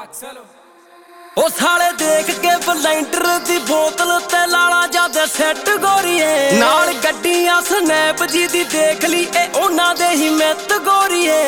ओ साले देख के बलैंडर दी बोतल ते लाला जादे सेट गोरीए नाल गड्डियां स्नैप जी दी देख ली ए ओना दे ही मैत गोरीए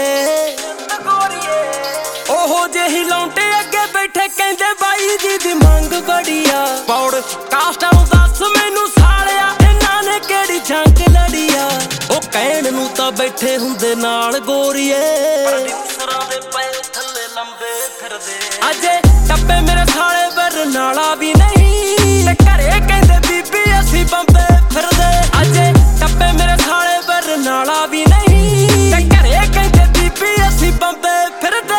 ओहो जेही लौंटे अगे बैठे कहंदे बाई जी दी मंग बड़िया पौड़ कास्टां दस मैनू सालिया इन्हां ने केड़ी जंग लड़िया ओ कहण नू तां बैठे हुंदे नाल गोरीए सरां दे पैर थल्ले लंबे फिरदे अजे टप्पे मेरे साले बरनाला भी नहीं ते घरे कहंदे बीबी असी बंबे फिरदे अजे टप्पे मेरे साले बरनाला भी नहीं ते घरे कहंदे बीबी असी बंबे फिरदे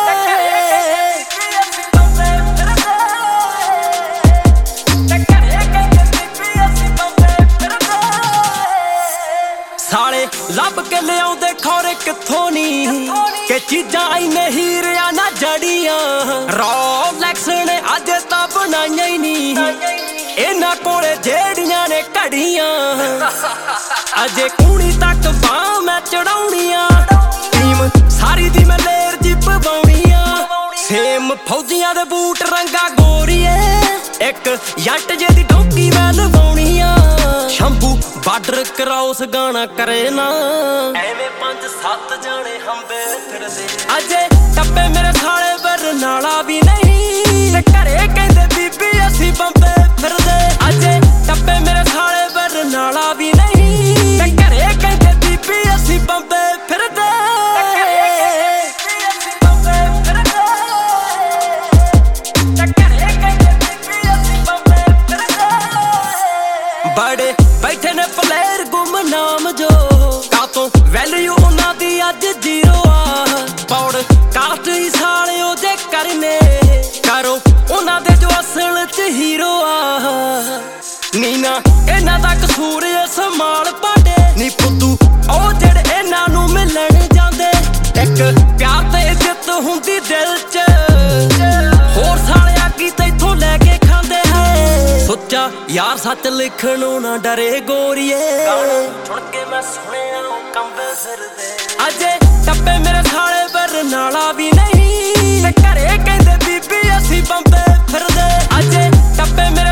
साले लब के लियाउंदे खौरे कित्थों नी के चीजां इने हीरिया ना जड़ियां रोलेक्स ने अज तां बनाईयां ही नी इन्हां कोले जेड़ियां ने घड़ियां अजे कूड़ी तक बांह मैं चढ़ाउणियां टीम सारी दी मैं लेर जी पवाउणियां सेम फौजियां दे बूट रंगा गोरीए एक जट जे दी डोंकी मैं लवाउणियां शंभू बार्डर क्रॉस गाना करे ना एवें 5-7 जाने हंबे फिरदे अजे टप्पे मेरे साले बरनाला भी नहीं ते घरे कहंदे बीबी असी बंबे फिरदे अजे टप्पे मेरे साले बरनाला भी नहीं ते घरे कहंदे बीबी असी बंबे फिरदे बड़े बैठे ने प्लेयर गुमनाम जो कातों वैल्यू उन्हां दी अज जीरो आ पौड़ कास्ट ही साले ओदे करने करो उन्हां दे जो असल च हीरो आ नीना इन्हां दा कसूर संभाल पाडे नी पुत्तू ओ जेड़े इन्हां नू मिलण जांदे एक प्यार ते इज्जत हुंदी दिल च होर साले आगी तैथों लैके खांदे है सोचा यार सच लिखणों ना डरे गोरीए सुन के मैं सुनिया कंबे फिरदे अजे टप्पे मेरे साले बरनाला भी नहीं ते घरे कहंदे बीबी असी बंबे फिरदे अजे टप्पे मेरे